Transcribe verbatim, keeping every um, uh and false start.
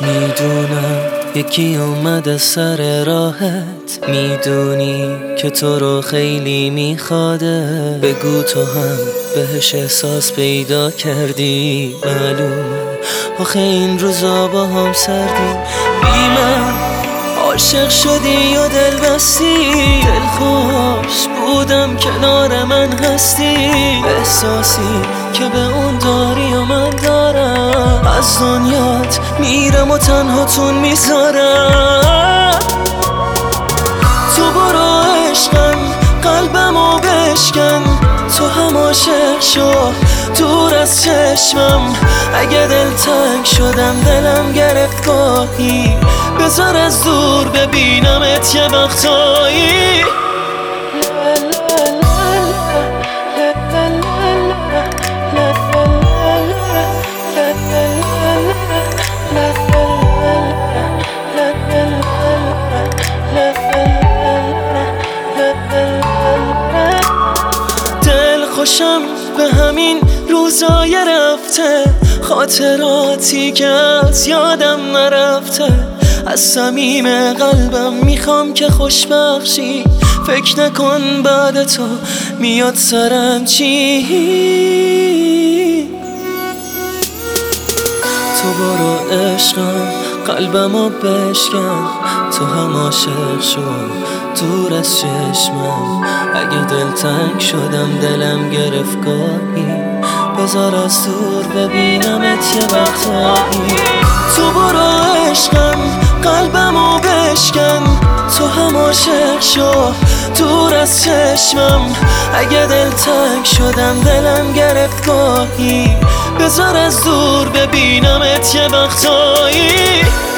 میدونم یکی اومده سر راحت، میدونی که تو رو خیلی میخواده. بگو تو هم بهش احساس پیدا کردی، معلومه آخه این روزا با هم سردی. بی من عاشق شدی و دل بستی، دلخوش بودم کنار من هستی. احساسی که به اون داری و من دارم، از دنیات میرم و تنها تون میذارم. تو برو عشقم قلبمو بشکن، تو هم عاشق شو دور از چشمم. اگه دل تنگ شدم دلم گرفت گاهی، بذار از دور ببینمت یه وقتایی. دل خوشم به همین روزای رفته، خاطراتی که از یادم نرفته. از صمیم قلبم میخوام که خوشبخشی، فکر نکن بعد تو میاد سرم چی. تو برو عشقم قلبمو بشکن، تو هم عاشق شو دور از چشمم. اگه دل تنگ شدم دلم گرفت گاهی، بذار از دور ببینمت یه وقتایی. تو برو عشقم قلبمو بشکن، تو هم عاشق شو دور از چشمم. اگه دل تنگ شدم دلم گرفت گاهی، بذار از دور ببینمت یه وقتایی.